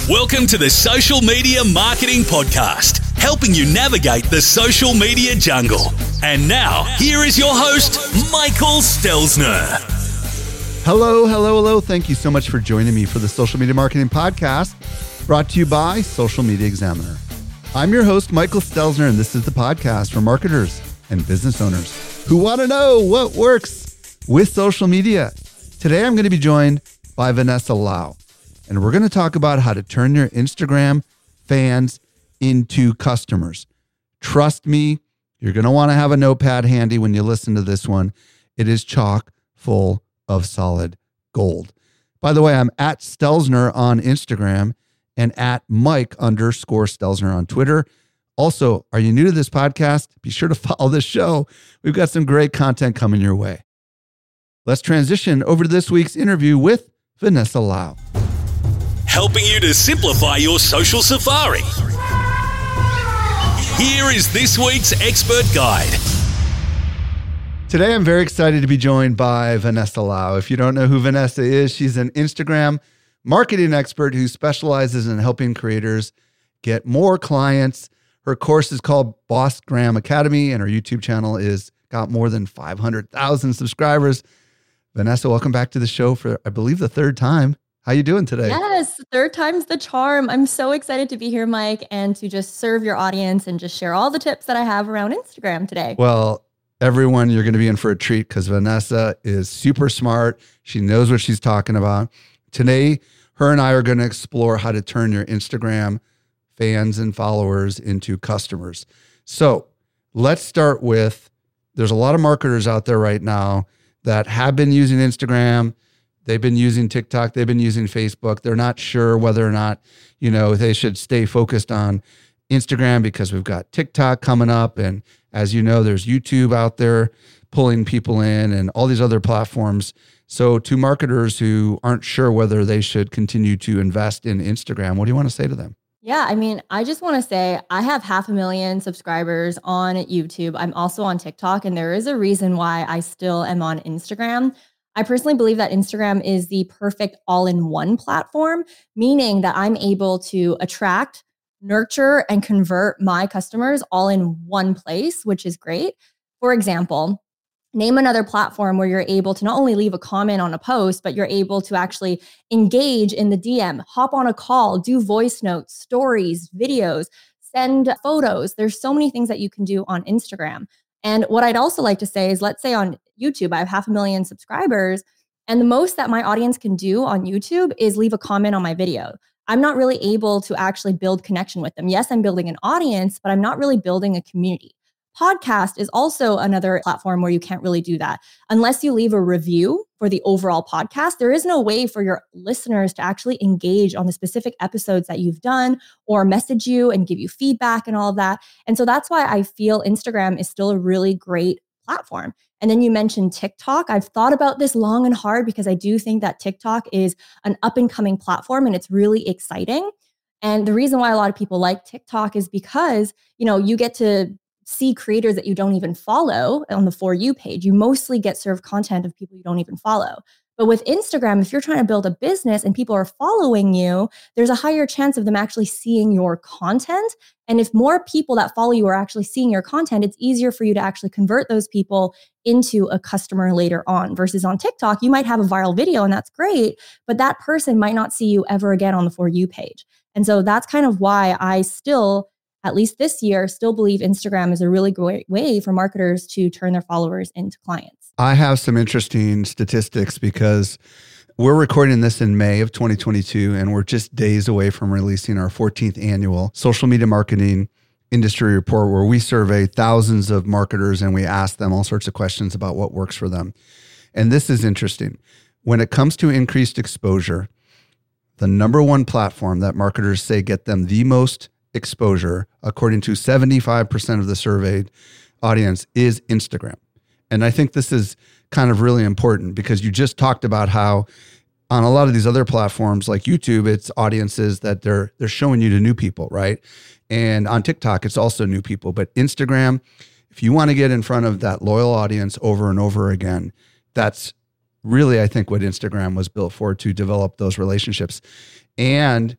Welcome to the Social Media Marketing Podcast, helping you navigate the social media jungle. And now, here is your host, Michael Stelzner. Hello. Thank you so much for joining me for the Social Media Marketing Podcast, brought to you by Social Media Examiner. I'm your host, Michael Stelzner, and this is the podcast for marketers and business owners who want to know what works with social media. Today, I'm going to be joined by Vanessa Lau, and we're going to talk about how to turn your Instagram fans into customers. Trust me, you're going to want to have a notepad handy when you listen to this one. It is chock full of solid gold. By the way, I'm at Stelzner on Instagram and at Mike_Stelzner on Twitter. Also, are you new to this podcast? Be sure to follow this show. We've got some great content coming your way. Let's transition over to this week's interview with Vanessa Lau. Helping you to simplify your social safari. Here is this week's expert guide. Today, I'm very excited to be joined by Vanessa Lau. If you don't know who Vanessa is, she's an Instagram marketing expert who specializes in helping creators get more clients. Her course is called Bossgram Academy, and her YouTube channel is got more than 500,000 subscribers. Vanessa, welcome back to the show for, I believe, the third time. How you doing today? Yes, third time's the charm. I'm so excited to be here, Mike, and to just serve your audience and just share all the tips that I have around Instagram today. Well, everyone, you're going to be in for a treat because Vanessa is super smart. She knows what she's talking about. Today, her and I are going to explore how to turn your Instagram fans and followers into customers. So let's start with, there's a lot of marketers out there right now that have been using Instagram. They've been using TikTok. They've been using Facebook. They're not sure whether or not, they should stay focused on Instagram because we've got TikTok coming up. And as you know, there's YouTube out there pulling people in and all these other platforms. So to marketers who aren't sure whether they should continue to invest in Instagram, what do you want to say to them? Yeah, I just want to say I have 500,000 subscribers on YouTube. I'm also on TikTok, and there is a reason why I still am on Instagram. I personally believe that Instagram is the perfect all-in-one platform, meaning that I'm able to attract, nurture, and convert my customers all in one place, which is great. For example, name another platform where you're able to not only leave a comment on a post, but you're able to actually engage in the DM, hop on a call, do voice notes, stories, videos, send photos. There's so many things that you can do on Instagram. And what I'd also like to say is, let's say on YouTube, I have 500,000 subscribers, and the most that my audience can do on YouTube is leave a comment on my video. I'm not really able to actually build connection with them. Yes, I'm building an audience, but I'm not really building a community. Podcast is also another platform where you can't really do that. Unless you leave a review for the overall podcast, there is no way for your listeners to actually engage on the specific episodes that you've done or message you and give you feedback and all of that. And so that's why I feel Instagram is still a really great platform. And then you mentioned TikTok. I've thought about this long and hard because I do think that TikTok is an up and coming platform and it's really exciting. And the reason why a lot of people like TikTok is because, you get to see creators that you don't even follow on the For You page. You mostly get served content of people you don't even follow. But with Instagram, if you're trying to build a business and people are following you, there's a higher chance of them actually seeing your content. And if more people that follow you are actually seeing your content, it's easier for you to actually convert those people into a customer later on. Versus on TikTok, you might have a viral video and that's great, but that person might not see you ever again on the For You page. And so that's kind of why I still, at least this year, still believe Instagram is a really great way for marketers to turn their followers into clients. I have some interesting statistics because we're recording this in May of 2022, and we're just days away from releasing our 14th annual Social Media Marketing Industry Report, where we survey thousands of marketers and we ask them all sorts of questions about what works for them. And this is interesting. When it comes to increased exposure, the number one platform that marketers say get them the most exposure, according to 75% of the surveyed audience, is Instagram. And I think this is kind of really important because you just talked about how on a lot of these other platforms like YouTube, it's audiences that they're showing you to new people, right? And on TikTok, it's also new people. But Instagram, if you want to get in front of that loyal audience over and over again, that's really, I think, what Instagram was built for, to develop those relationships. And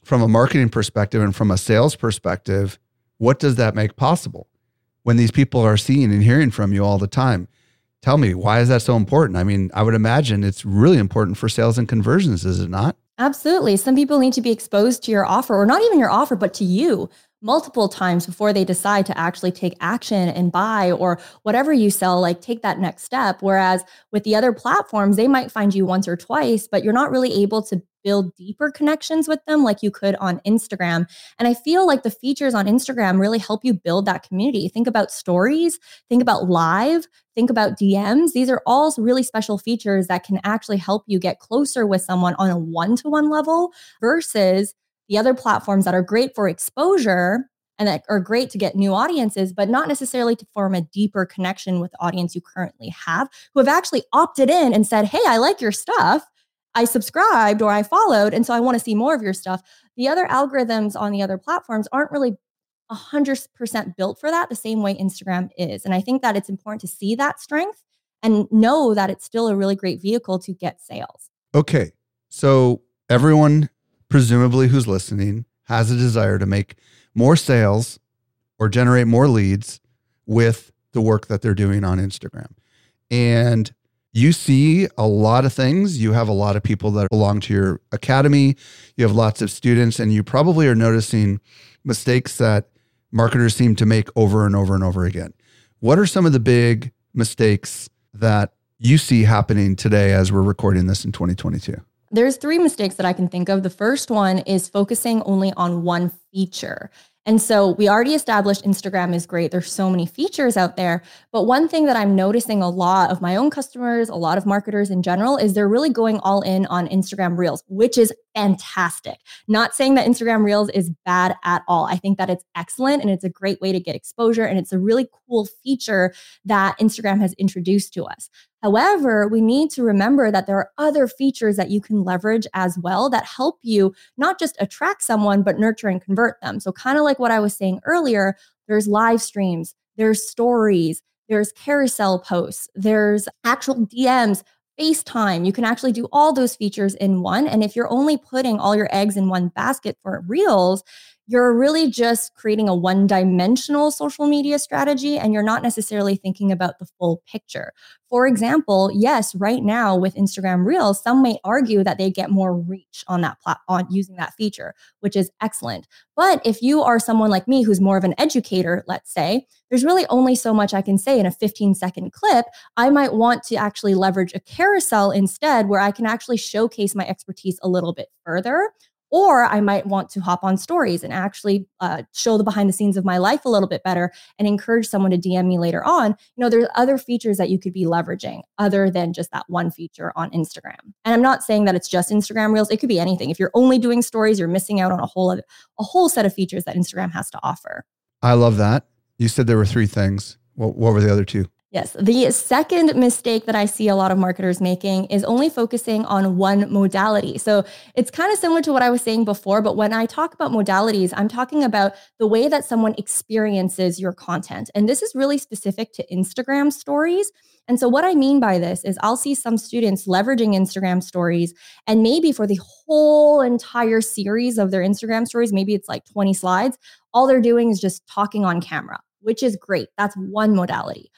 from a marketing perspective and from a sales perspective, what does that make possible when these people are seeing and hearing from you all the time? Tell me, why is that so important? I mean, I would imagine it's really important for sales and conversions, is it not? Absolutely. Some people need to be exposed to your offer, or not even your offer, but to you multiple times before they decide to actually take action and buy, or whatever you sell, like take that next step. Whereas with the other platforms, they might find you once or twice, but you're not really able to build deeper connections with them like you could on Instagram. And I feel like the features on Instagram really help you build that community. Think about stories, think about live, think about DMs. These are all really special features that can actually help you get closer with someone on a one-to-one level versus the other platforms that are great for exposure and that are great to get new audiences, but not necessarily to form a deeper connection with the audience you currently have, who have actually opted in and said, hey, I like your stuff. I subscribed or I followed, and so I want to see more of your stuff. The other algorithms on the other platforms aren't really 100% built for that the same way Instagram is. And I think that it's important to see that strength and know that it's still a really great vehicle to get sales. Okay. So everyone, presumably who's listening, has a desire to make more sales or generate more leads with the work that they're doing on Instagram. And you see a lot of things. You have a lot of people that belong to your academy. You have lots of students, and you probably are noticing mistakes that marketers seem to make over and over and over again. What are some of the big mistakes that you see happening today as we're recording this in 2022? There's 3 mistakes that I can think of. The first one is focusing only on one feature. And so we already established Instagram is great. There's so many features out there. But one thing that I'm noticing a lot of my own customers, a lot of marketers in general, is they're really going all in on Instagram Reels, which is fantastic. Not saying that Instagram Reels is bad at all. I think that it's excellent and it's a great way to get exposure. And it's a really cool feature that Instagram has introduced to us. However, we need to remember that there are other features that you can leverage as well that help you not just attract someone, but nurture and convert them. So kind of like what I was saying earlier, there's live streams, there's stories, there's carousel posts, there's actual DMs, FaceTime. You can actually do all those features in one. And if you're only putting all your eggs in one basket for Reels, you're really just creating a one-dimensional social media strategy, and you're not necessarily thinking about the full picture. For example, yes, right now with Instagram Reels, some may argue that they get more reach on that on using that feature, which is excellent. But if you are someone like me who's more of an educator, let's say, there's really only so much I can say in a 15-second clip. I might want to actually leverage a carousel instead, where I can actually showcase my expertise a little bit further. Or I might want to hop on stories and actually show the behind the scenes of my life a little bit better and encourage someone to DM me later on. You know, there's other features that you could be leveraging other than just that one feature on Instagram. And I'm not saying that it's just Instagram Reels. It could be anything. If you're only doing stories, you're missing out on a whole set of features that Instagram has to offer. I love that. You said there were 3 things. What were the other 2? Yes. The second mistake that I see a lot of marketers making is only focusing on one modality. So it's kind of similar to what I was saying before, but when I talk about modalities, I'm talking about the way that someone experiences your content. And this is really specific to Instagram stories. And so what I mean by this is I'll see some students leveraging Instagram stories, and maybe for the whole entire series of their Instagram stories, maybe it's like 20 slides, all they're doing is just talking on camera, which is great. That's one modality.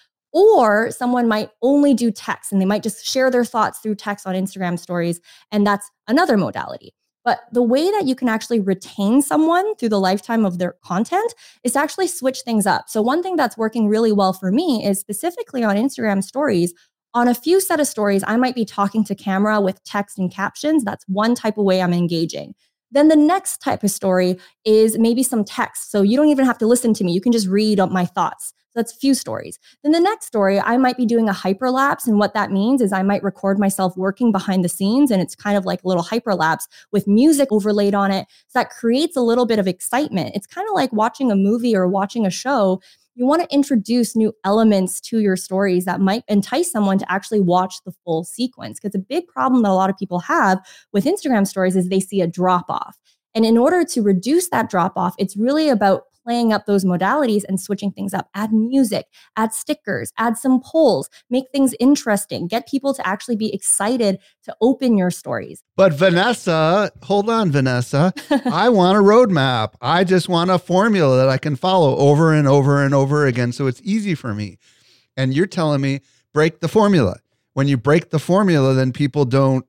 Or someone might only do text and they might just share their thoughts through text on Instagram stories. And that's another modality. But the way that you can actually retain someone through the lifetime of their content is to actually switch things up. So one thing that's working really well for me is specifically on Instagram stories. On a few set of stories, I might be talking to camera with text and captions. That's one type of way I'm engaging. Then the next type of story is maybe some text. So you don't even have to listen to me. You can just read my thoughts. So that's a few stories. Then the next story, I might be doing a hyperlapse. And what that means is I might record myself working behind the scenes. And it's kind of like a little hyperlapse with music overlaid on it. So that creates a little bit of excitement. It's kind of like watching a movie or watching a show. You want to introduce new elements to your stories that might entice someone to actually watch the full sequence. Because a big problem that a lot of people have with Instagram stories is they see a drop off. And in order to reduce that drop off, it's really about playing up those modalities and switching things up. Add music, add stickers, add some polls, make things interesting, get people to actually be excited to open your stories. But Vanessa, hold on, Vanessa. I want a roadmap. I just want a formula that I can follow over and over and over again so it's easy for me. And you're telling me, break the formula. When you break the formula, then people don't,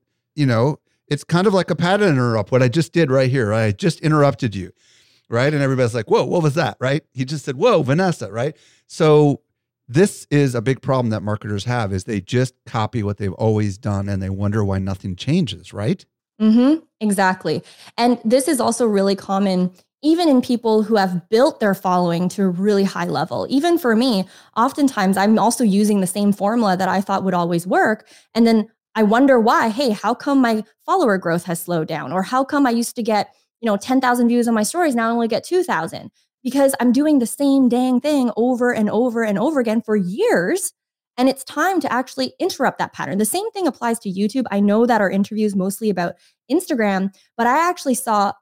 it's kind of like a pattern interrupt. What I just did right here, right? I just interrupted you, right? And everybody's like, whoa, what was that, right? He just said, whoa, Vanessa, right? So this is a big problem that marketers have is they just copy what they've always done and they wonder why nothing changes, right? Exactly. And this is also really common even in people who have built their following to a really high level. Even for me, oftentimes I'm also using the same formula that I thought would always work. And then I wonder why, hey, how come my follower growth has slowed down? Or how come I used to get, 10,000 views on my stories, now I only get 2,000? Because I'm doing the same dang thing over and over and over again for years. And it's time to actually interrupt that pattern. The same thing applies to YouTube. I know that our interview is mostly about Instagram, but I actually saw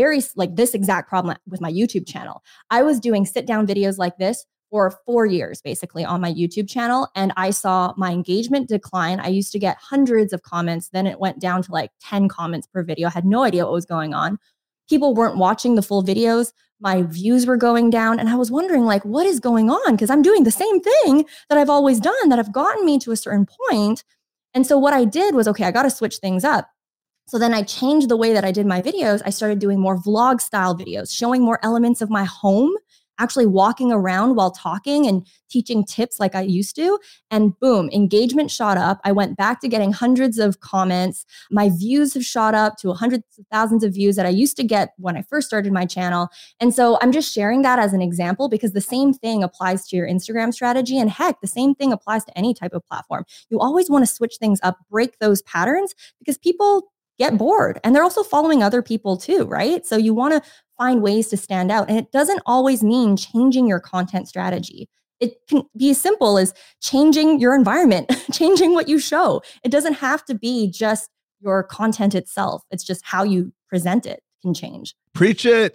this exact problem with my YouTube channel. I was doing sit down videos like this for 4 years, basically, on my YouTube channel. And I saw my engagement decline. I used to get hundreds of comments. Then it went down to like 10 comments per video. I had no idea what was going on. People weren't watching the full videos. My views were going down. And I was wondering, what is going on? Because I'm doing the same thing that I've always done that have gotten me to a certain point. And so what I did was, okay, I got to switch things up. So then I changed the way that I did my videos. I started doing more vlog style videos, showing more elements of my home, actually walking around while talking and teaching tips like I used to. And boom, engagement shot up. I went back to getting hundreds of comments. My views have shot up to hundreds of thousands of views that I used to get when I first started my channel. And so I'm just sharing that as an example because the same thing applies to your Instagram strategy. And heck, the same thing applies to any type of platform. You always want to switch things up, break those patterns because people get bored and they're also following other people too, right? So you want to find ways to stand out. And it doesn't always mean changing your content strategy. It can be as simple as changing your environment, changing what you show. It doesn't have to be just your content itself. It's just how you present it can change. Preach it.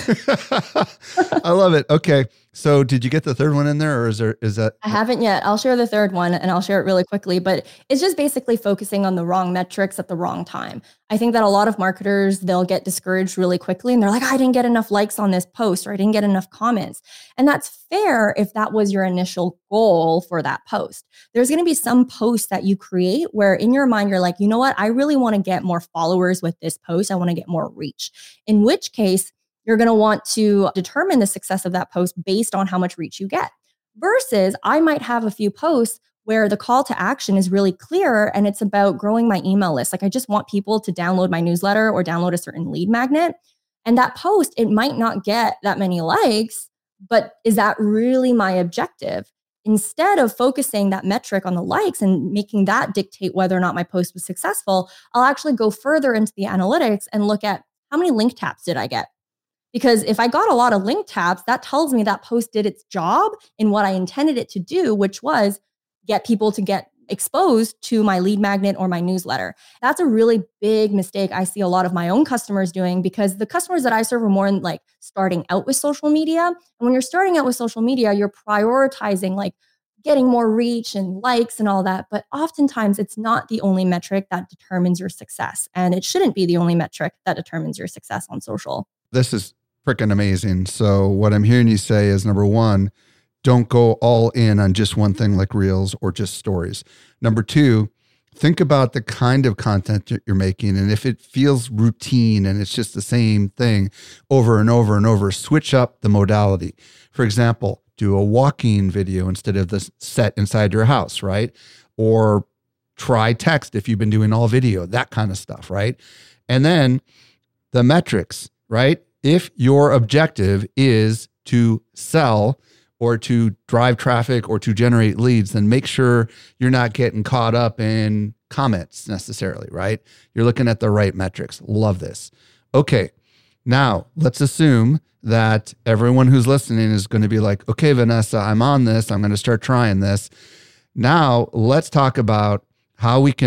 I love it. Okay. So did you get the third one in there or is that? I haven't yet. I'll share the third one and I'll share it really quickly, but it's just basically focusing on the wrong metrics at the wrong time. I think that a lot of marketers, they'll get discouraged really quickly and they're like, I didn't get enough likes on this post or I didn't get enough comments. And that's fair if that was your initial goal for that post. There's going to be some posts that you create where in your mind, you're like, you know what? I really want to get more followers with this post. I want to get more reach. In which case, you're going to want to determine the success of that post based on how much reach you get. Versus I might have a few posts where the call to action is really clear and it's about growing my email list. Like I just want people to download my newsletter or download a certain lead magnet. And that post, it might not get that many likes, but is that really my objective? Instead of focusing that metric on the likes and making that dictate whether or not my post was successful, I'll actually go further into the analytics and look at how many link taps did I get? Because if I got a lot of link taps, that tells me that post did its job in what I intended it to do, which was get people to get exposed to my lead magnet or my newsletter. That's a really big mistake I see a lot of my own customers doing because the customers that I serve are more in like starting out with social media. And when you're starting out with social media, you're prioritizing like getting more reach and likes and all that. But oftentimes it's not the only metric that determines your success. And it shouldn't be the only metric that determines your success on social. This is freaking amazing. So what I'm hearing you say is number one, don't go all in on just one thing like reels or just stories. Number two, think about the kind of content that you're making. And if it feels routine and it's just the same thing over and over and over, switch up the modality. For example, do a walking video instead of the set inside your house, right? Or try text if you've been doing all video, that kind of stuff, right? And then the metrics, right? If your objective is to sell or to drive traffic or to generate leads, then make sure you're not getting caught up in comments necessarily, right? You're looking at the right metrics. Love this. Okay, now let's assume that everyone who's listening is going to be like, okay, Vanessa, I'm on this. I'm going to start trying this. Now let's talk about how we can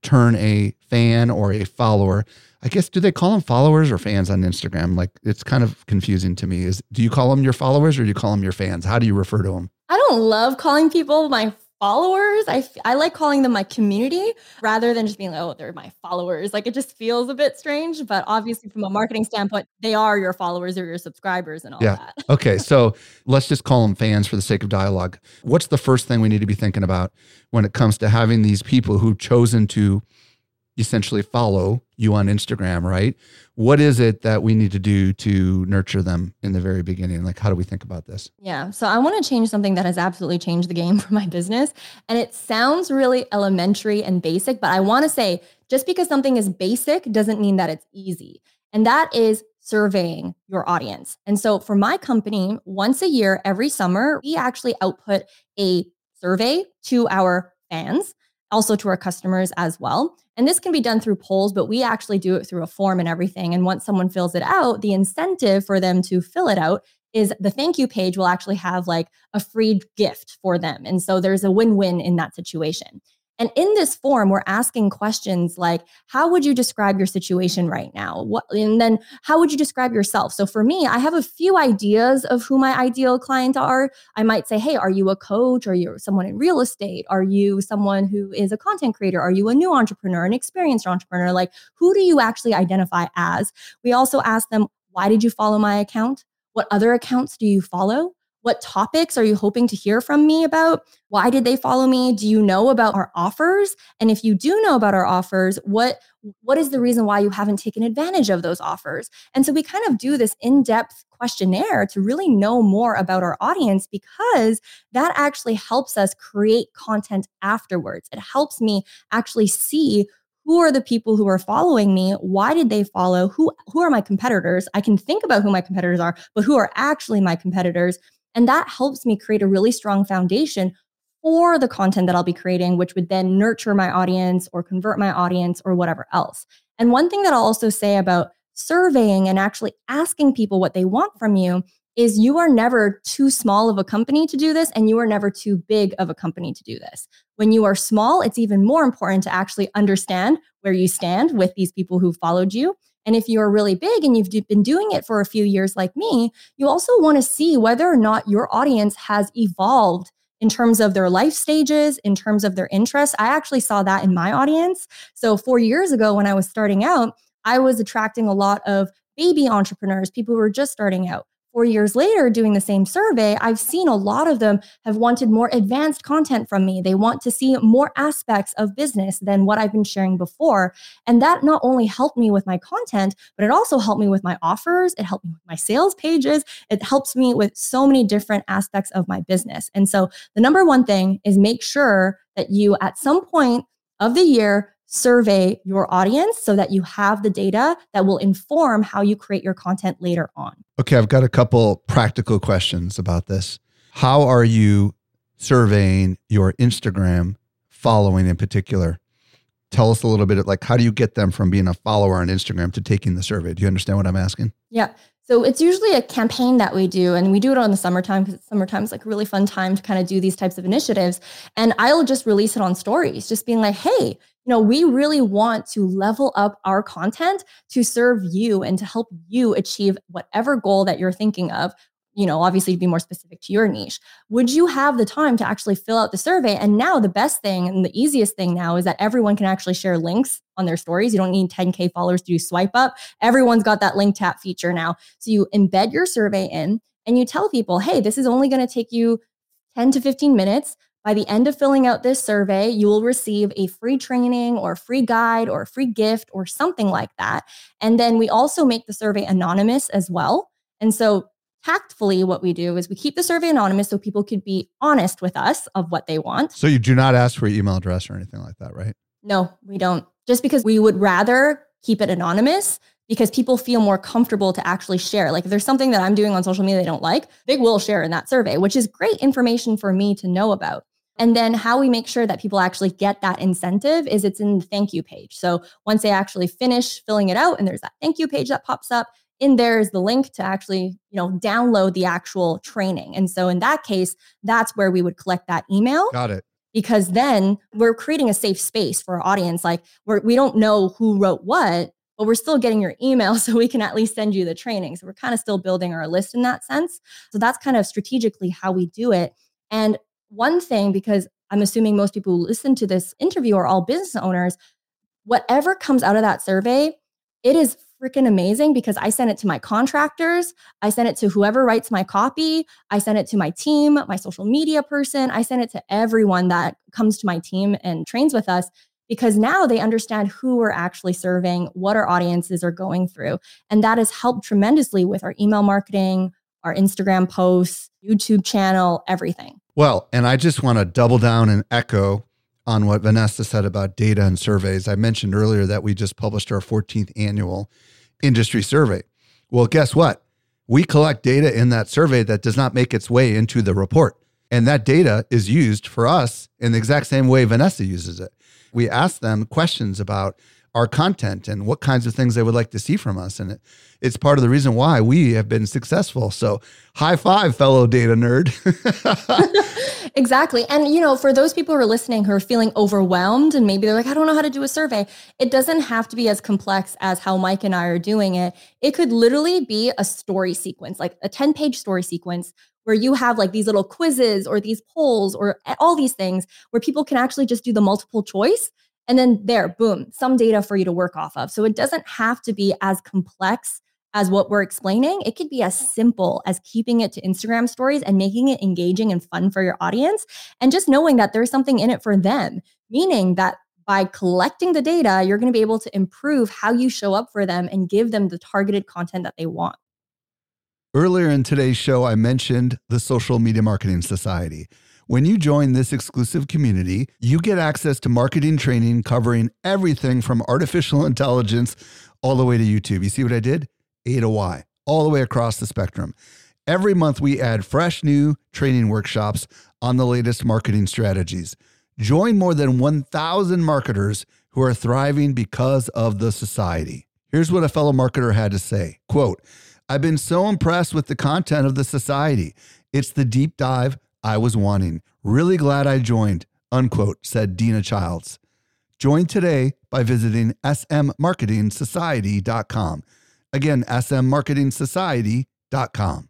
turn a fan or a follower? I guess, do they call them followers or fans on Instagram? Like, it's kind of confusing to me. Do you call them your followers or do you call them your fans? How do you refer to them? I don't love calling people my followers. I like calling them my community rather than just being like, oh, they're my followers. Like, it just feels a bit strange, but obviously from a marketing standpoint, they are your followers or your subscribers and all that. Okay. So let's just call them fans for the sake of dialogue. What's the first thing we need to be thinking about when it comes to having these people who've chosen to essentially follow you on Instagram, right? What is it that we need to do to nurture them in the very beginning? Like, how do we think about this? Yeah. So I want to change something that has absolutely changed the game for my business. And it sounds really elementary and basic, but I want to say just because something is basic doesn't mean that it's easy. And that is surveying your audience. And so for my company, once a year, every summer, we actually output a survey to our fans, also to our customers as well. And this can be done through polls, but we actually do it through a form and everything. And once someone fills it out, the incentive for them to fill it out is the thank you page will actually have like a free gift for them. And so there's a win-win in that situation. And in this form, we're asking questions like, how would you describe your situation right now? And then how would you describe yourself? So for me, I have a few ideas of who my ideal client are. I might say, hey, are you a coach? Are you someone in real estate? Are you someone who is a content creator? Are you a new entrepreneur, an experienced entrepreneur? Like, who do you actually identify as? We also ask them, why did you follow my account? What other accounts do you follow? What topics are you hoping to hear from me about? Why did they follow me? Do you know about our offers? And if you do know about our offers, what is the reason why you haven't taken advantage of those offers? And so we kind of do this in-depth questionnaire to really know more about our audience, because that actually helps us create content afterwards. It helps me actually see who are the people who are following me? Why did they follow? Who are my competitors? I can think about who my competitors are, but who are actually my competitors? And that helps me create a really strong foundation for the content that I'll be creating, which would then nurture my audience or convert my audience or whatever else. And one thing that I'll also say about surveying and actually asking people what they want from you is you are never too small of a company to do this, and you are never too big of a company to do this. When you are small, it's even more important to actually understand where you stand with these people who followed you. And if you're really big and you've been doing it for a few years like me, you also want to see whether or not your audience has evolved in terms of their life stages, in terms of their interests. I actually saw that in my audience. So 4 years ago when I was starting out, I was attracting a lot of baby entrepreneurs, people who were just starting out. 4 years later, doing the same survey, I've seen a lot of them have wanted more advanced content from me. They want to see more aspects of business than what I've been sharing before. And that not only helped me with my content, but it also helped me with my offers. It helped me with my sales pages. It helps me with so many different aspects of my business. And so the number one thing is make sure that you, at some point of the year, survey your audience so that you have the data that will inform how you create your content later on. Okay, I've got a couple practical questions about this. How are you surveying your Instagram following in particular? Tell us a little bit of, like, how do you get them from being a follower on Instagram to taking the survey? Do you understand what I'm asking? Yeah. So it's usually a campaign that we do, and we do it on the summertime because summertime is like a really fun time to kind of do these types of initiatives. And I'll just release it on stories, just being like, hey, we really want to level up our content to serve you and to help you achieve whatever goal that you're thinking of. Obviously to be more specific to your niche. Would you have the time to actually fill out the survey? And now the best thing and the easiest thing now is that everyone can actually share links on their stories. You don't need 10K followers to do swipe up. Everyone's got that link tap feature now. So you embed your survey in and you tell people, hey, this is only going to take you 10 to 15 minutes. By the end of filling out this survey, you will receive a free training or a free guide or a free gift or something like that. And then we also make the survey anonymous as well. And so tactfully, what we do is we keep the survey anonymous so people could be honest with us of what they want. So you do not ask for your email address or anything like that, right? No, we don't. Just because we would rather keep it anonymous because people feel more comfortable to actually share. Like if there's something that I'm doing on social media they don't like, they will share in that survey, which is great information for me to know about. And then how we make sure that people actually get that incentive is it's in the thank you page. So once they actually finish filling it out and there's that thank you page that pops up, in there is the link to actually, download the actual training. And so in that case, that's where we would collect that email. Got it. because then we're creating a safe space for our audience. Like we don't know who wrote what, but we're still getting your email so we can at least send you the training. So we're kind of still building our list in that sense. So that's kind of strategically how we do it. And one thing, because I'm assuming most people who listen to this interview are all business owners, whatever comes out of that survey, it is freaking amazing because I send it to my contractors. I send it to whoever writes my copy. I send it to my team, my social media person. I send it to everyone that comes to my team and trains with us, because now they understand who we're actually serving, what our audiences are going through. And that has helped tremendously with our email marketing, our Instagram posts, YouTube channel, everything. Well, and I just want to double down and echo on what Vanessa said about data and surveys. I mentioned earlier that we just published our 14th annual industry survey. Well, guess what? We collect data in that survey that does not make its way into the report. And that data is used for us in the exact same way Vanessa uses it. We ask them questions about our content and what kinds of things they would like to see from us. And it's part of the reason why we have been successful. So high five, fellow data nerd. Exactly. And, for those people who are listening who are feeling overwhelmed and maybe they're like, I don't know how to do a survey. It doesn't have to be as complex as how Mike and I are doing it. It could literally be a story sequence, like a 10-page story sequence where you have like these little quizzes or these polls or all these things where people can actually just do the multiple choice. And then there, boom, some data for you to work off of. So it doesn't have to be as complex as what we're explaining. It could be as simple as keeping it to Instagram stories and making it engaging and fun for your audience. And just knowing that there's something in it for them, meaning that by collecting the data, you're going to be able to improve how you show up for them and give them the targeted content that they want. Earlier in today's show, I mentioned the Social Media Marketing Society. When you join this exclusive community, you get access to marketing training covering everything from artificial intelligence all the way to YouTube. You see what I did? A to Y, all the way across the spectrum. Every month, we add fresh new training workshops on the latest marketing strategies. Join more than 1,000 marketers who are thriving because of the society. Here's what a fellow marketer had to say. Quote, I've been so impressed with the content of the society. It's the deep dive I was wanting. Really glad I joined, unquote, said Dina Childs. Join today by visiting smmarketingsociety.com. Again, smmarketingsociety.com.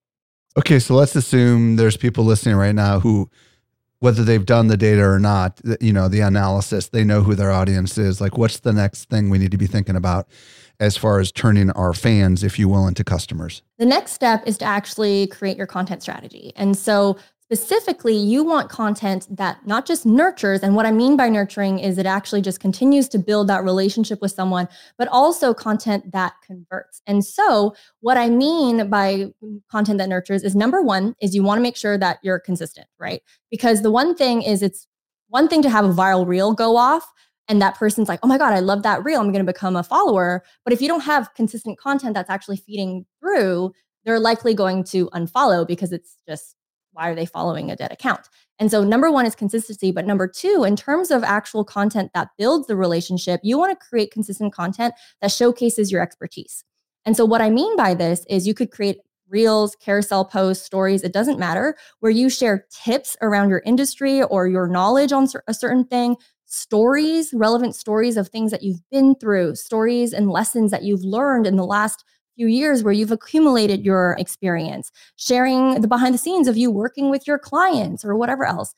Okay, so let's assume there's people listening right now who, whether they've done the data or not, the analysis, they know who their audience is. Like, what's the next thing we need to be thinking about as far as turning our fans, if you will, into customers? The next step is to actually create your content strategy. And so specifically, you want content that not just nurtures, and what I mean by nurturing is it actually just continues to build that relationship with someone, but also content that converts. And so what I mean by content that nurtures is, number one, is you want to make sure that you're consistent, right? Because the one thing is, it's one thing to have a viral reel go off, and that person's like, oh my God, I love that reel, I'm going to become a follower. But if you don't have consistent content that's actually feeding through, they're likely going to unfollow, because it's just, why are they following a dead account? And so number one is consistency. But number two, in terms of actual content that builds the relationship, you want to create consistent content that showcases your expertise. And so what I mean by this is you could create reels, carousel posts, stories, it doesn't matter, where you share tips around your industry or your knowledge on a certain thing, stories, relevant stories of things that you've been through, stories and lessons that you've learned in the last few years where you've accumulated your experience, sharing the behind the scenes of you working with your clients or whatever else,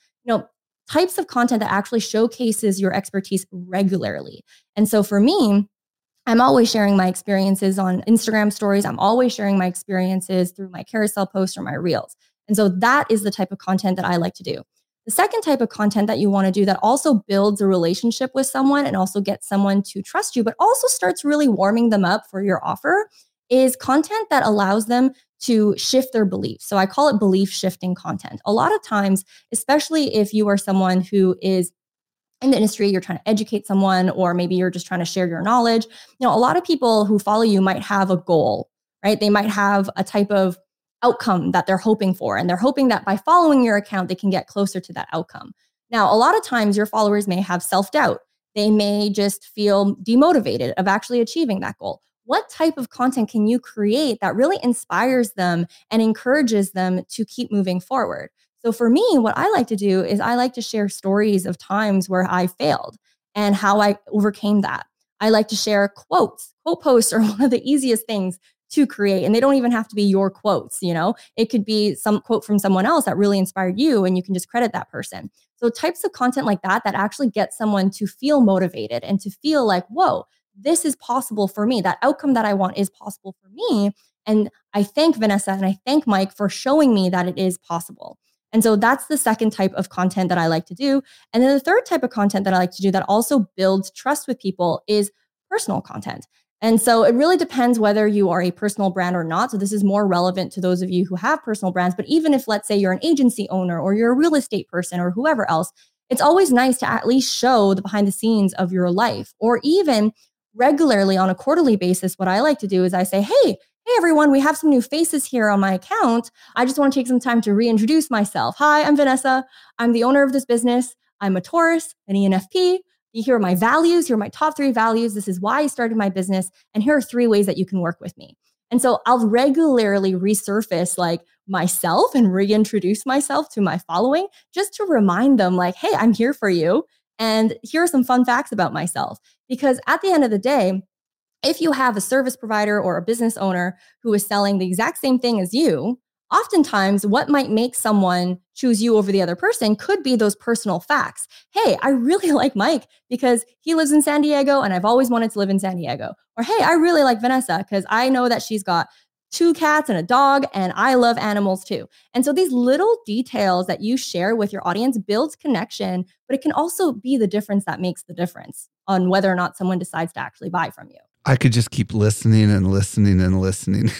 types of content that actually showcases your expertise regularly. And so for me, I'm always sharing my experiences on Instagram stories. I'm always sharing my experiences through my carousel posts or my reels. And so that is the type of content that I like to do. The second type of content that you want to do that also builds a relationship with someone and also gets someone to trust you, but also starts really warming them up for your offer, is content that allows them to shift their beliefs. So I call it belief shifting content. A lot of times, especially if you are someone who is in the industry, you're trying to educate someone, or maybe you're just trying to share your knowledge. A lot of people who follow you might have a goal, right? They might have a type of outcome that they're hoping for. And they're hoping that by following your account, they can get closer to that outcome. Now, a lot of times your followers may have self-doubt. They may just feel demotivated of actually achieving that goal. What type of content can you create that really inspires them and encourages them to keep moving forward? So for me, what I like to do is I like to share stories of times where I failed and how I overcame that. I like to share quotes. Quote posts are one of the easiest things to create, and they don't even have to be your quotes. It could be some quote from someone else that really inspired you, and you can just credit that person. So types of content like that actually get someone to feel motivated and to feel like, whoa, this is possible for me. That outcome that I want is possible for me. And I thank Vanessa and I thank Mike for showing me that it is possible. And so that's the second type of content that I like to do. And then the third type of content that I like to do that also builds trust with people is personal content. And so it really depends whether you are a personal brand or not. So this is more relevant to those of you who have personal brands. But even if, let's say, you're an agency owner or you're a real estate person or whoever else, it's always nice to at least show the behind the scenes of your life. Or even regularly on a quarterly basis, what I like to do is I say, hey, everyone, we have some new faces here on my account. I just want to take some time to reintroduce myself. Hi, I'm Vanessa. I'm the owner of this business. I'm a Taurus, an ENFP. Here are my values. Here are my top 3 values. This is why I started my business. And here are 3 ways that you can work with me. And so I'll regularly resurface like myself and reintroduce myself to my following just to remind them like, hey, I'm here for you. And here are some fun facts about myself. Because at the end of the day, if you have a service provider or a business owner who is selling the exact same thing as you, oftentimes what might make someone choose you over the other person could be those personal facts. Hey, I really like Mike because he lives in San Diego and I've always wanted to live in San Diego. Or, hey, I really like Vanessa because I know that she's got 2 cats and a dog and I love animals too. And so these little details that you share with your audience builds connection, but it can also be the difference that makes the difference on whether or not someone decides to actually buy from you. I could just keep listening and listening and listening.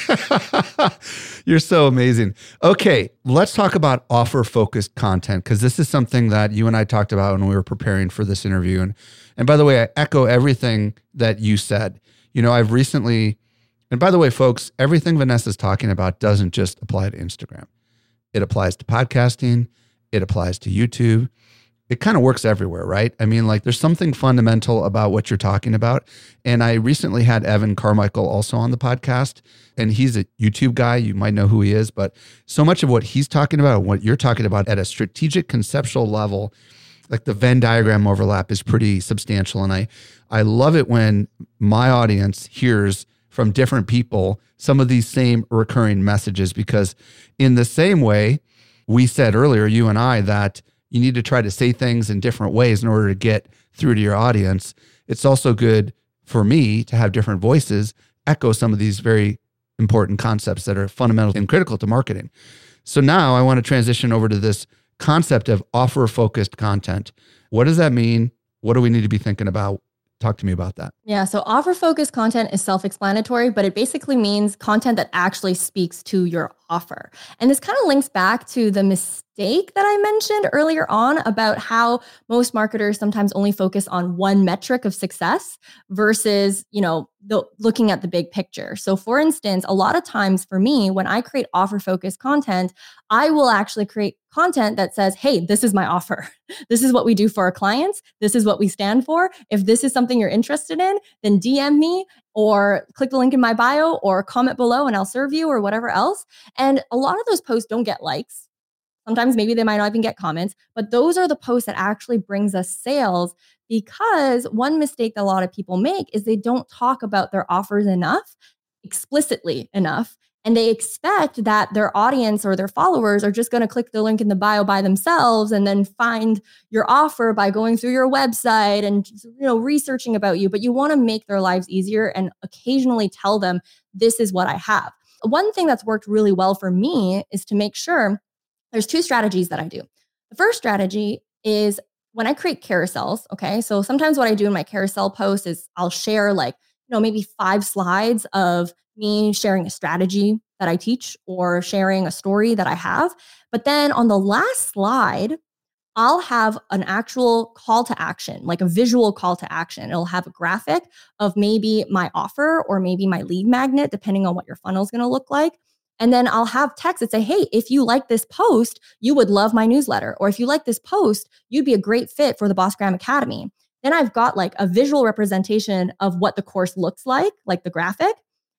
You're so amazing. Okay, let's talk about offer-focused content, because this is something that you and I talked about when we were preparing for this interview. And by the way, I echo everything that you said. I've recently, and by the way, folks, everything Vanessa's talking about doesn't just apply to Instagram. It applies to podcasting. It applies to YouTube. It kind of works everywhere, right? I mean, like there's something fundamental about what you're talking about. And I recently had Evan Carmichael also on the podcast, and he's a YouTube guy. You might know who he is, but so much of what he's talking about, what you're talking about at a strategic conceptual level, like the Venn diagram overlap is pretty substantial. And I love it when my audience hears from different people some of these same recurring messages, because in the same way we said earlier, you and I, that you need to try to say things in different ways in order to get through to your audience. It's also good for me to have different voices echo some of these very important concepts that are fundamental and critical to marketing. So now I want to transition over to this concept of offer-focused content. What does that mean? What do we need to be thinking about? Talk to me about that. Yeah, so offer-focused content is self-explanatory, but it basically means content that actually speaks to your offer. And this kind of links back to the mistake that I mentioned earlier on about how most marketers sometimes only focus on one metric of success versus, looking at the big picture. So for instance, a lot of times for me, when I create offer-focused content, I will actually create content that says, hey, this is my offer. This is what we do for our clients. This is what we stand for. If this is something you're interested in, then DM me or click the link in my bio or comment below and I'll serve you or whatever else. And a lot of those posts don't get likes. Sometimes maybe they might not even get comments, but those are the posts that actually brings us sales, because one mistake that a lot of people make is they don't talk about their offers enough, explicitly enough. And they expect that their audience or their followers are just going to click the link in the bio by themselves and then find your offer by going through your website and researching about you. But you want to make their lives easier and occasionally tell them, this is what I have. One thing that's worked really well for me is to make sure there's 2 strategies that I do. The first strategy is when I create carousels. Okay. So sometimes what I do in my carousel post is I'll share maybe 5 slides of me sharing a strategy that I teach or sharing a story that I have. But then on the last slide, I'll have an actual call to action, like a visual call to action. It'll have a graphic of maybe my offer or maybe my lead magnet, depending on what your funnel is going to look like. And then I'll have text that say, hey, if you like this post, you would love my newsletter. Or if you like this post, you'd be a great fit for the Boss Gram Academy. Then I've got like a visual representation of what the course looks like the graphic.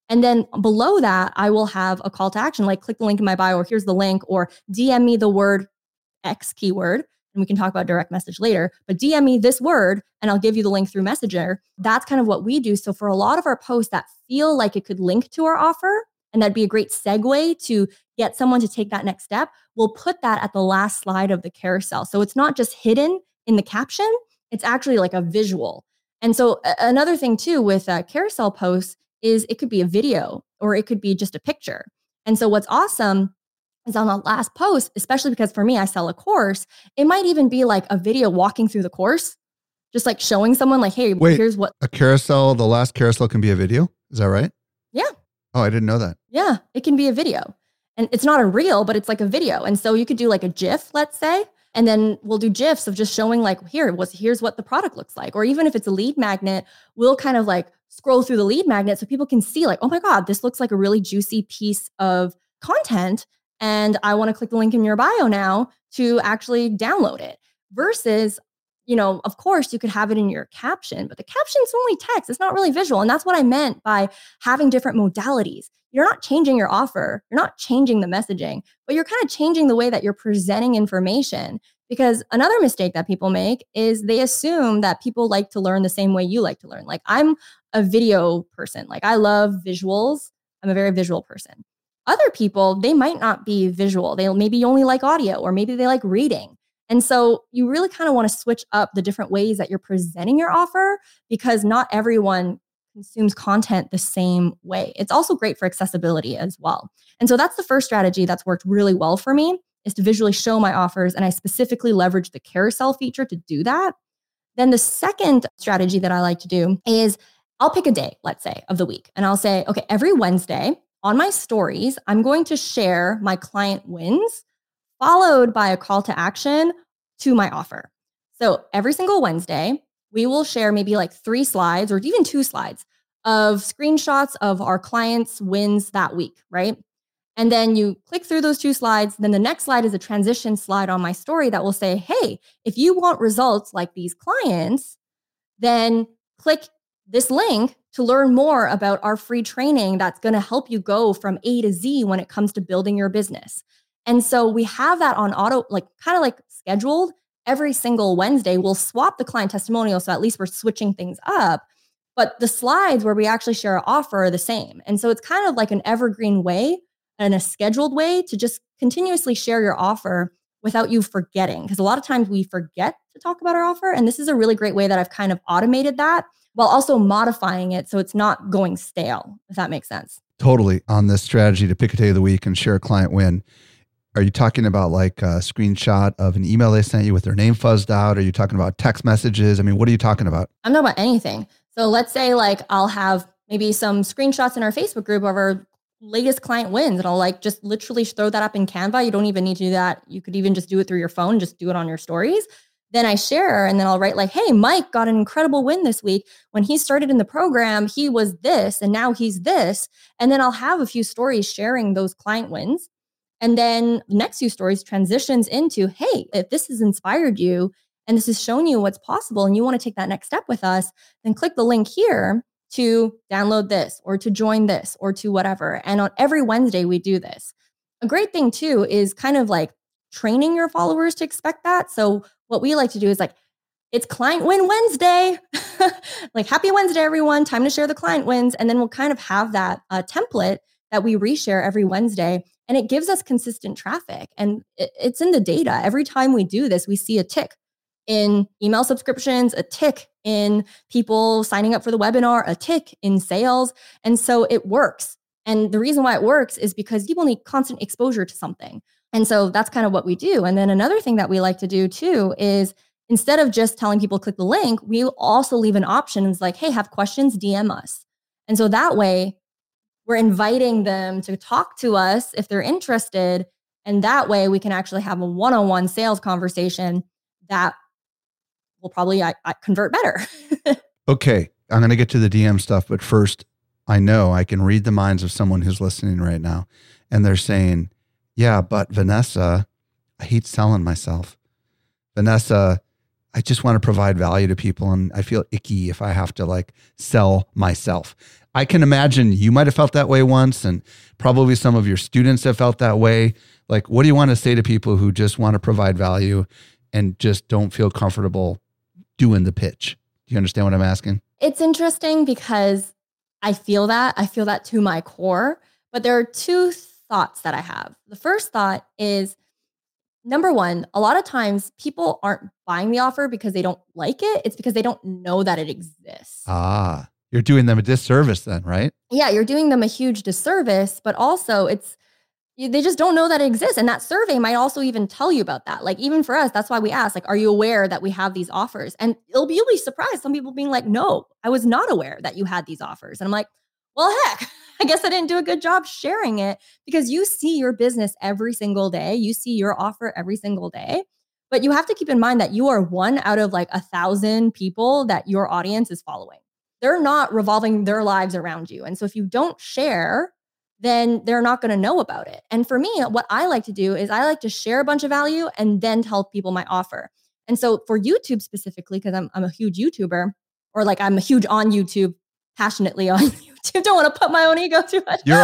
And then below that, I will have a call to action, like click the link in my bio, or here's the link, or DM me the word X keyword. And we can talk about direct message later, but DM me this word and I'll give you the link through Messenger. That's kind of what we do. So for a lot of our posts that feel like it could link to our offer, and that'd be a great segue to get someone to take that next step, we'll put that at the last slide of the carousel. So it's not just hidden in the caption, it's actually like a visual. And so another thing too with carousel posts is it could be a video or it could be just a picture. And so what's awesome is on the last post, especially because for me, I sell a course, it might even be like a video walking through the course, just like showing someone like, hey, here's what. A carousel, the last carousel can be a video? Is that right? Yeah. Oh, I didn't know that. Yeah, it can be a video. And it's not a reel, but it's like a video. And so you could do like a GIF, let's say, and then we'll do GIFs of just showing like, here's what the product looks like. Or even if it's a lead magnet, we'll kind of like scroll through the lead magnet so people can see like, oh my God, this looks like a really juicy piece of content. And I want to click the link in your bio now to actually download it. Versus, of course you could have it in your caption, but the caption's only text. It's not really visual. And that's what I meant by having different modalities. You're not changing your offer. You're not changing the messaging, but you're kind of changing the way that you're presenting information. Because another mistake that people make is they assume that people like to learn the same way you like to learn. Like I'm a video person. Like I love visuals. I'm a very visual person. Other people, they might not be visual. They maybe only like audio, or maybe they like reading. And so you really kind of want to switch up the different ways that you're presenting your offer, because not everyone consumes content the same way. It's also great for accessibility as well. And so that's the first strategy that's worked really well for me, is to visually show my offers. And I specifically leverage the carousel feature to do that. Then the second strategy that I like to do is I'll pick a day, let's say, of the week. And I'll say, okay, every Wednesday on my stories, I'm going to share my client wins, followed by a call to action to my offer. So every single Wednesday, we will share maybe like 3 slides or even 2 slides of screenshots of our clients' wins that week, right? And then you click through those 2 slides. Then the next slide is a transition slide on my story that will say, hey, if you want results like these clients, then click this link to learn more about our free training that's going to help you go from A to Z when it comes to building your business. And so we have that on auto, like kind of like scheduled every single Wednesday. We'll swap the client testimonial, so at least we're switching things up. But the slides where we actually share our offer are the same. And so it's kind of like an evergreen way and a scheduled way to just continuously share your offer without you forgetting. Because a lot of times we forget to talk about our offer. And this is a really great way that I've kind of automated that while also modifying it so it's not going stale, if that makes sense. Totally. On this strategy to pick a day of the week and share a client win, are you talking about like a screenshot of an email they sent you with their name fuzzed out? Are you talking about text messages? I mean, what are you talking about? I'm talking about anything. So let's say like I'll have maybe some screenshots in our Facebook group of our latest client wins, and I'll like just literally throw that up in Canva. You don't even need to do that. You could even just do it through your phone, just do it on your stories. Then I share, and then I'll write like, hey, Mike got an incredible win this week. When he started in the program, he was this, and now he's this. And then I'll have a few stories sharing those client wins. And then the next few stories transitions into, hey, if this has inspired you and this has shown you what's possible and you want to take that next step with us, then click the link here to download this or to join this or to whatever. And on every Wednesday, we do this. A great thing too is kind of like training your followers to expect that. So what we like to do is like, it's Client Win Wednesday. Like, happy Wednesday, everyone. Time to share the client wins. And then we'll kind of have that template that we reshare every Wednesday. And it gives us consistent traffic. And it's in the data. Every time we do this, we see a tick in email subscriptions, a tick in people signing up for the webinar, a tick in sales. And so it works. And the reason why it works is because people need constant exposure to something. And so that's kind of what we do. And then another thing that we like to do too is instead of just telling people click the link, we also leave an option. It's like, hey, have questions, DM us. And so that way we're inviting them to talk to us if they're interested. And that way we can actually have a one-on-one sales conversation that will probably convert better. Okay. I'm going to get to the DM stuff, but first, I know I can read the minds of someone who's listening right now. And they're saying, yeah, but Vanessa, I hate selling myself. Vanessa, I just want to provide value to people. And I feel icky if I have to like sell myself. I can imagine you might have felt that way once, and probably some of your students have felt that way. Like, what do you want to say to people who just want to provide value and just don't feel comfortable doing the pitch? Do you understand what I'm asking? It's interesting because I feel that to my core, but there are two thoughts that I have. The first thought is, number one, a lot of times people aren't buying the offer because they don't like it. It's because they don't know that it exists. You're doing them a disservice then, right? Yeah, you're doing them a huge disservice, but also they just don't know that it exists. And that survey might also even tell you about that. Like, even for us, that's why we ask, like, are you aware that we have these offers? And you'll be surprised. Some people being like, no, I was not aware that you had these offers. And I'm like, well, heck, I guess I didn't do a good job sharing it, because you see your business every single day. You see your offer every single day. But you have to keep in mind that you are one out of like 1,000 people that your audience is following. They're not revolving their lives around you. And so if you don't share, then they're not going to know about it. And for me, what I like to do is I like to share a bunch of value and then tell people my offer. And so for YouTube specifically, because I'm a huge YouTuber, or like I'm a huge on YouTube, passionately on YouTube. Don't want to put my own ego too much. You're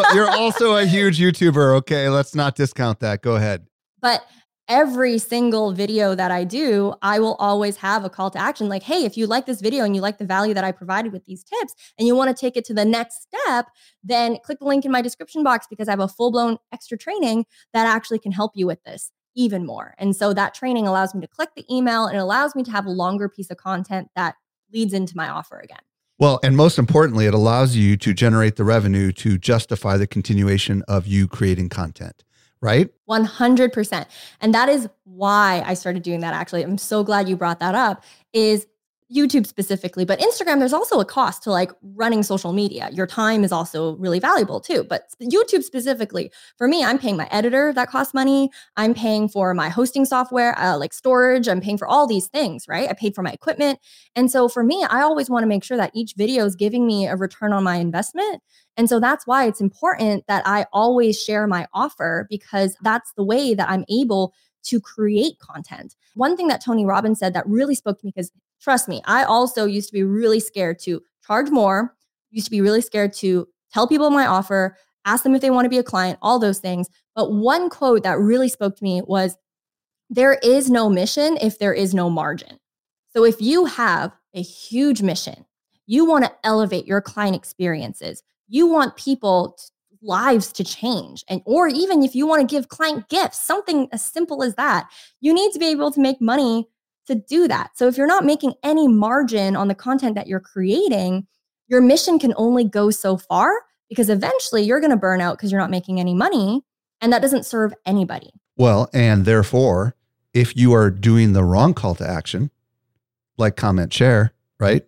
also a huge YouTuber. Okay, let's not discount that. Go ahead. But every single video that I do, I will always have a call to action. Like, hey, if you like this video and you like the value that I provided with these tips and you want to take it to the next step, then click the link in my description box, because I have a full-blown extra training that actually can help you with this even more. And so that training allows me to click the email, and it allows me to have a longer piece of content that leads into my offer again. Well, and most importantly, it allows you to generate the revenue to justify the continuation of you creating content, right? 100%. And that is why I started doing that. Actually, I'm so glad you brought that up, is YouTube specifically, but Instagram, there's also a cost to like running social media. Your time is also really valuable too, but YouTube specifically, for me, I'm paying my editor that costs money. I'm paying for my hosting software, like storage. I'm paying for all these things, right? I paid for my equipment. And so for me, I always want to make sure that each video is giving me a return on my investment. And so that's why it's important that I always share my offer, because that's the way that I'm able to create content. One thing that Tony Robbins said that really spoke to me, because trust me, I also used to be really scared to charge more, used to be really scared to tell people my offer, ask them if they want to be a client, all those things. But one quote that really spoke to me was, there is no mission if there is no margin. So if you have a huge mission, you want to elevate your client experiences, you want people's lives to change, and or even if you want to give client gifts, something as simple as that, you need to be able to make money to do that. So if you're not making any margin on the content that you're creating, your mission can only go so far, because eventually you're going to burn out because you're not making any money, and that doesn't serve anybody. Well, and therefore, if you are doing the wrong call to action, like comment, share, right?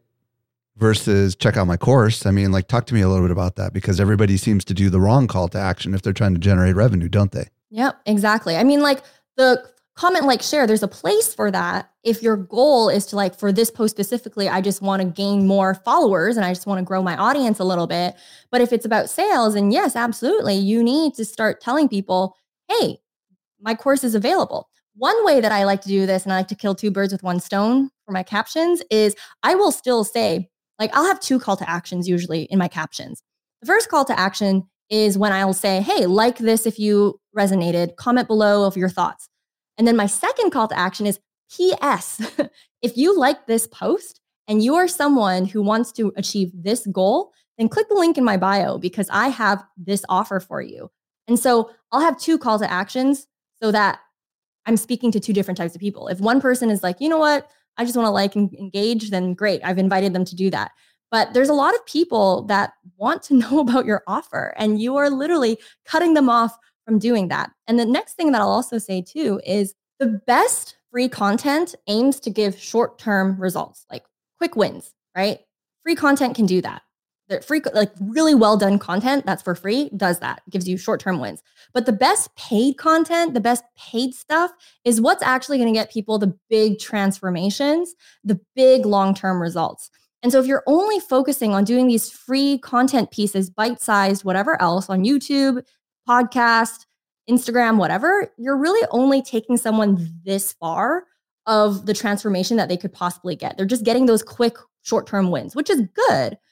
Versus check out my course. I mean, like, talk to me a little bit about that, because everybody seems to do the wrong call to action if they're trying to generate revenue, don't they? Yep, exactly. I mean, like the comment, like, share, there's a place for that. If your goal is to, like, for this post specifically, I just want to gain more followers and I just want to grow my audience a little bit. But if it's about sales, and yes, absolutely, you need to start telling people, hey, my course is available. One way that I like to do this, and I like to kill two birds with one stone for my captions, is I will still say, like, I'll have two call to actions usually in my captions. The first call to action is when I'll say, hey, like this if you resonated, comment below of your thoughts. And then my second call to action is PS. If you like this post and you are someone who wants to achieve this goal, then click the link in my bio, because I have this offer for you. And so I'll have two call to actions so that I'm speaking to two different types of people. If one person is like, you know what, I just want to like and engage, then great. I've invited them to do that. But there's a lot of people that want to know about your offer, and you are literally cutting them off from doing that. And the next thing that I'll also say too is, the best free content aims to give short-term results, like quick wins, right? Free content can do that. The free, like really well done content that's for free does that, gives you short-term wins. But the best paid content, the best paid stuff is what's actually going to get people the big transformations, the big long-term results. And so if you're only focusing on doing these free content pieces, bite-sized, whatever else on YouTube, podcast, Instagram, whatever, you're really only taking someone this far of the transformation that they could possibly get. They're just getting those quick short-term wins, which is good.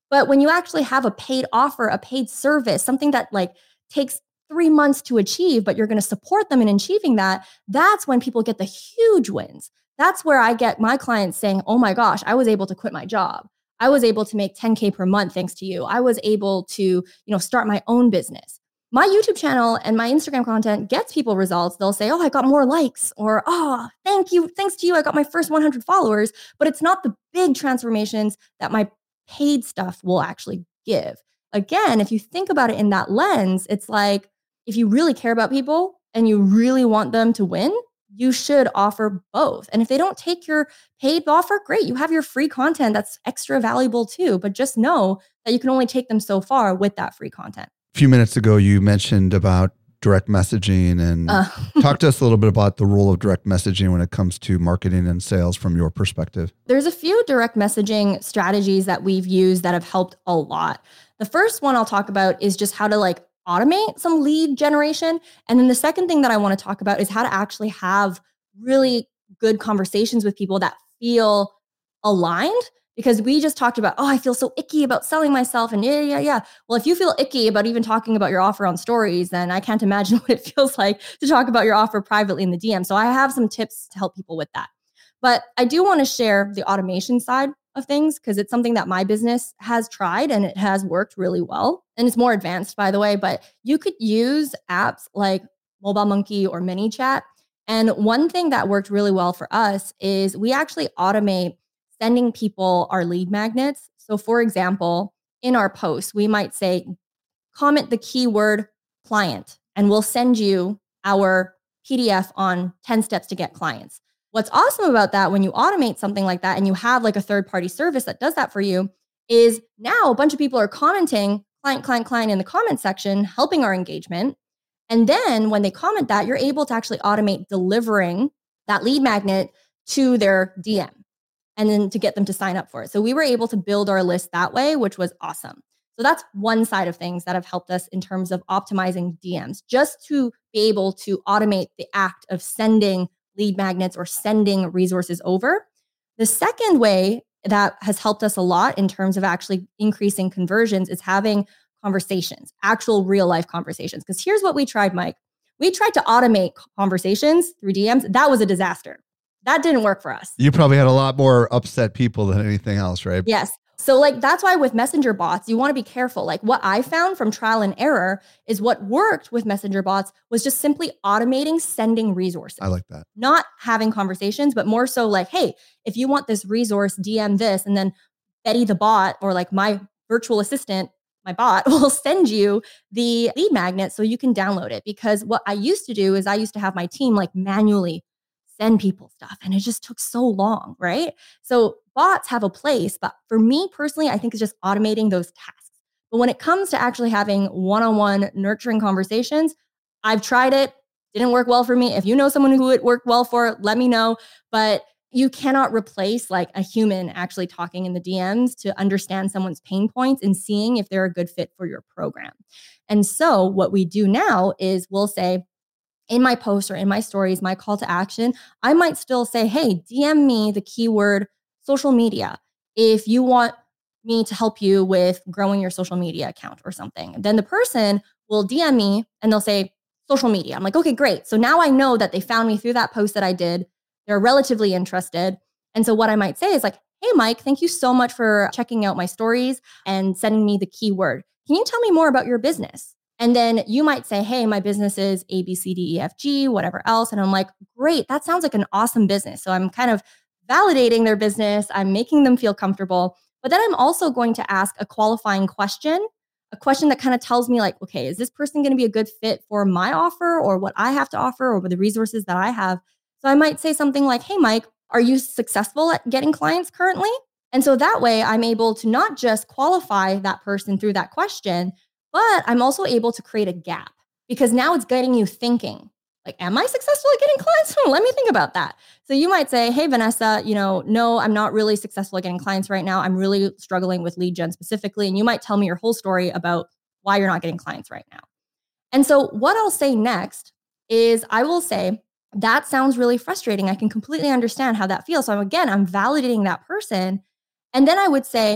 But when you actually have a paid offer, a paid service, something that like takes 3 months to achieve, but you're going to support them in achieving that, that's when people get the huge wins. That's where I get my clients saying, oh my gosh, I was able to quit my job. I was able to make 10K per month thanks to you. I was able to, start my own business. My YouTube channel and my Instagram content gets people results. They'll say, oh, I got more likes, or, oh, thank you. Thanks to you, I got my first 100 followers. But it's not the big transformations that my paid stuff will actually give. Again, if you think about it in that lens, it's like, if you really care about people and you really want them to win, you should offer both. And if they don't take your paid offer, great. You have your free content that's extra valuable too. But just know that you can only take them so far with that free content. A few minutes ago, you mentioned about direct messaging and talk to us a little bit about the role of direct messaging when it comes to marketing and sales from your perspective. There's a few direct messaging strategies that we've used that have helped a lot. The first one I'll talk about is just how to automate some lead generation. And then the second thing that I want to talk about is how to actually have really good conversations with people that feel aligned. Because we just talked about, I feel so icky about selling myself. And yeah. Well, if you feel icky about even talking about your offer on stories, then I can't imagine what it feels like to talk about your offer privately in the DM. So I have some tips to help people with that. But I do want to share the automation side of things because it's something that my business has tried and it has worked really well. And it's more advanced, by the way, but you could use apps like Mobile Monkey or ManyChat. And one thing that worked really well for us is we actually automate sending people our lead magnets. So for example, in our posts, we might say, comment the keyword client, and we'll send you our PDF on 10 steps to get clients. What's awesome about that, when you automate something like that and you have a third-party service that does that for you, is now a bunch of people are commenting client in the comment section, helping our engagement. And then when they comment that, you're able to actually automate delivering that lead magnet to their DM and then to get them to sign up for it. So we were able to build our list that way, which was awesome. So that's one side of things that have helped us in terms of optimizing DMs, just to be able to automate the act of sending lead magnets or sending resources over. The second way that has helped us a lot in terms of actually increasing conversions is having conversations, actual real life conversations. Because here's what we tried, Mike. We tried to automate conversations through DMs. That was a disaster. That didn't work for us. You probably had a lot more upset people than anything else, right? Yes. So that's why with messenger bots, you want to be careful. What I found from trial and error is what worked with messenger bots was just simply automating sending resources. I like that. Not having conversations, but more so hey, if you want this resource, DM this. And then Betty the bot or my virtual assistant, my bot will send you the lead magnet so you can download it. Because what I used to do is I used to have my team manually send people stuff. And it just took so long, right? So bots have a place, but for me personally, I think it's just automating those tasks. But when it comes to actually having one-on-one nurturing conversations, I've tried it. Didn't work well for me. If you know someone who it worked well for, let me know. But you cannot replace a human actually talking in the DMs to understand someone's pain points and seeing if they're a good fit for your program. And so what we do now is we'll say, in my posts or in my stories, my call to action, I might still say, hey, DM me the keyword social media if you want me to help you with growing your social media account or something. Then the person will DM me and they'll say social media. I'm like, okay, great. So now I know that they found me through that post that I did. They're relatively interested. And so what I might say is hey, Mike, thank you so much for checking out my stories and sending me the keyword. Can you tell me more about your business? And then you might say, hey, my business is A, B, C, D, E, F, G, whatever else. And I'm like, great, that sounds like an awesome business. So I'm kind of validating their business. I'm making them feel comfortable. But then I'm also going to ask a qualifying question, a question that kind of tells me okay, is this person going to be a good fit for my offer or what I have to offer or the resources that I have? So I might say something like, hey, Mike, are you successful at getting clients currently? And so that way I'm able to not just qualify that person through that question, but I'm also able to create a gap because now it's getting you thinking, am I successful at getting clients? Let me think about that. So you might say, hey, Vanessa, no, I'm not really successful at getting clients right now. I'm really struggling with lead gen specifically. And you might tell me your whole story about why you're not getting clients right now. And so what I'll say next is I will say, that sounds really frustrating. I can completely understand how that feels. So I'm validating that person. And then I would say,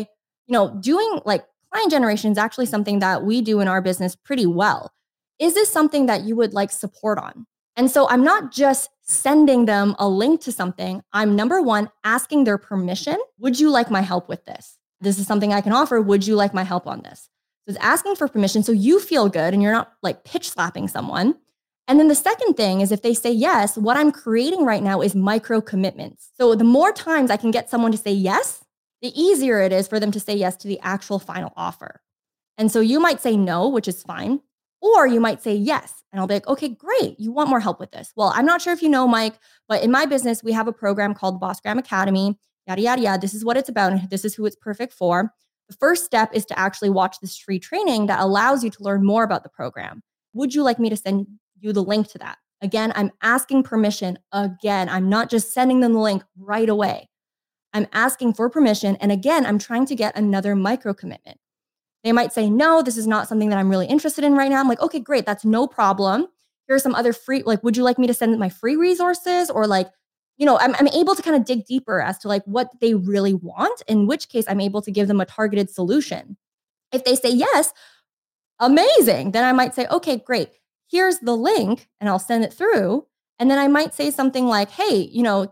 doing like client generation is actually something that we do in our business pretty well. Is this something that you would like support on? And so I'm not just sending them a link to something. I'm number one, asking their permission. Would you like my help with this? This is something I can offer. Would you like my help on this? So it's asking for permission so you feel good and you're not like pitch slapping someone. And then the second thing is if they say yes, what I'm creating right now is micro commitments. So the more times I can get someone to say yes, the easier it is for them to say yes to the actual final offer. And so you might say no, which is fine. Or you might say yes. And I'll be like, okay, great. You want more help with this? Well, I'm not sure if you know, Mike, but in my business, we have a program called Bossgram Academy, yada, yada, yada. This is what it's about. And this is who it's perfect for. The first step is to actually watch this free training that allows you to learn more about the program. Would you like me to send you the link to that? Again, I'm asking permission. Again, I'm not just sending them the link right away. I'm asking for permission. And again, I'm trying to get another micro commitment. They might say, no, this is not something that I'm really interested in right now. I'm like, okay, great. That's no problem. Here are some other free, like, would you like me to send my free resources? Or like, I'm able to kind of dig deeper as to like what they really want, in which case I'm able to give them a targeted solution. If they say yes, amazing. Then I might say, okay, great. Here's the link and I'll send it through. And then I might say something like, hey,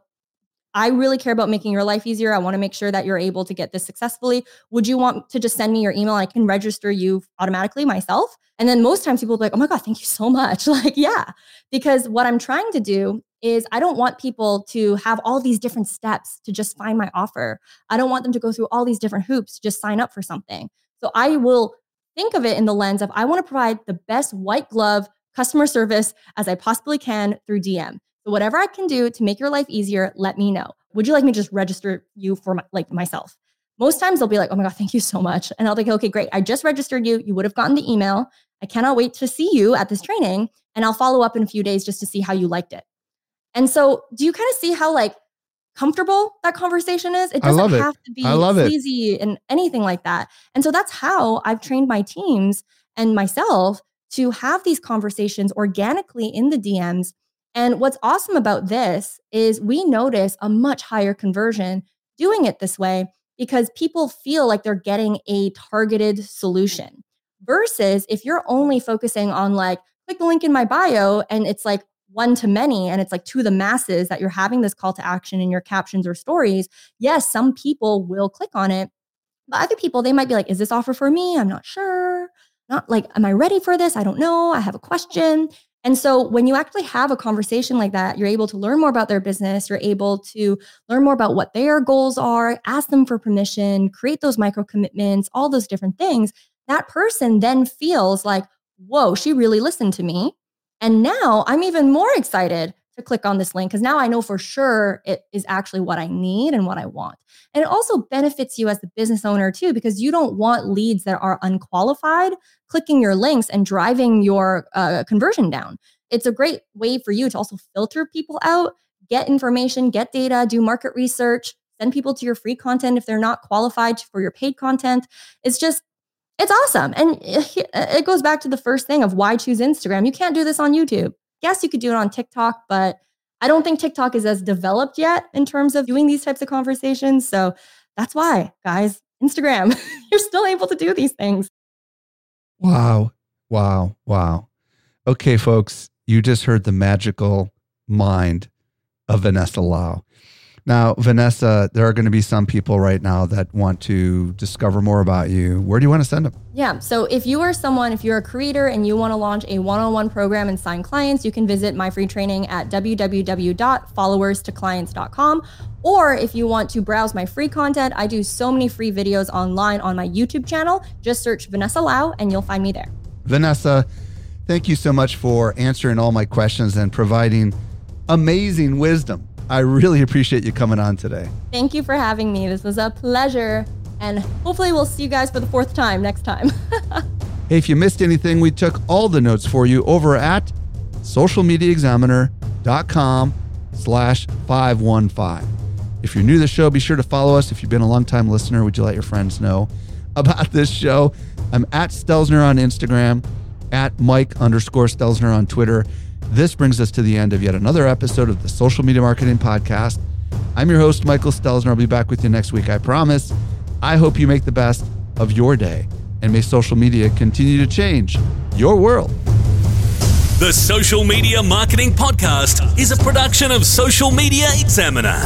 I really care about making your life easier. I want to make sure that you're able to get this successfully. Would you want to just send me your email? I can register you automatically myself. And then most times people will be like, oh my God, thank you so much. Like, yeah, because what I'm trying to do is I don't want people to have all these different steps to just find my offer. I don't want them to go through all these different hoops to just sign up for something. So I will think of it in the lens of I want to provide the best white glove customer service as I possibly can through DM. So whatever I can do to make your life easier, let me know. Would you like me to just register you for myself? Most times they'll be like, oh my God, thank you so much. And I'll be like, okay, great. I just registered you. You would have gotten the email. I cannot wait to see you at this training. And I'll follow up in a few days just to see how you liked it. And so do you kind of see how like comfortable that conversation is? It doesn't have to be sleazy and anything like that. And so that's how I've trained my teams and myself to have these conversations organically in the DMs. And what's awesome about this is we notice a much higher conversion doing it this way because people feel like they're getting a targeted solution versus if you're only focusing on like, click the link in my bio and it's like one to many and it's like to the masses that you're having this call to action in your captions or stories. Yes, some people will click on it, but other people, they might be like, is this offer for me? I'm not sure. Not like, am I ready for this? I don't know. I have a question. And so when you actually have a conversation like that, you're able to learn more about their business. You're able to learn more about what their goals are, ask them for permission, create those micro commitments, all those different things. That person then feels like, whoa, she really listened to me. And now I'm even more excited to click on this link because now I know for sure it is actually what I need and what I want. And it also benefits you as the business owner too, because you don't want leads that are unqualified clicking your links and driving your conversion down. It's a great way for you to also filter people out, get information, get data, do market research, send people to your free content if they're not qualified for your paid content. It's awesome. And it goes back to the first thing of why choose Instagram. You can't do this on YouTube. Yes, you could do it on TikTok, but I don't think TikTok is as developed yet in terms of doing these types of conversations. So that's why, guys, Instagram, you're still able to do these things. Wow. Okay, folks, you just heard the magical mind of Vanessa Lau. Now, Vanessa, there are going to be some people right now that want to discover more about you. Where do you want to send them? Yeah. So if you're a creator and you want to launch a one-on-one program and sign clients, you can visit my free training at www.followerstoclients.com. Or if you want to browse my free content, I do so many free videos online on my YouTube channel. Just search Vanessa Lau and you'll find me there. Vanessa, thank you so much for answering all my questions and providing amazing wisdom. I really appreciate you coming on today. Thank you for having me. This was a pleasure. And hopefully we'll see you guys for the fourth time next time. Hey, if you missed anything, we took all the notes for you over at socialmediaexaminer.com/515. If you're new to the show, be sure to follow us. If you've been a long-time listener, would you let your friends know about this show? I'm at Stelzner on Instagram, at Mike_Stelzner on Twitter. This brings us to the end of yet another episode of the Social Media Marketing Podcast. I'm your host, Michael Stelzner. I'll be back with you next week, I promise. I hope you make the best of your day, and may social media continue to change your world. The Social Media Marketing Podcast is a production of Social Media Examiner.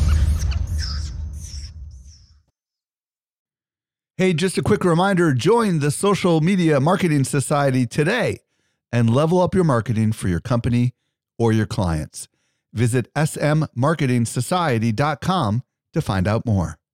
Hey, just a quick reminder, join the Social Media Marketing Society today and level up your marketing for your company or your clients. Visit smmarketingsociety.com to find out more.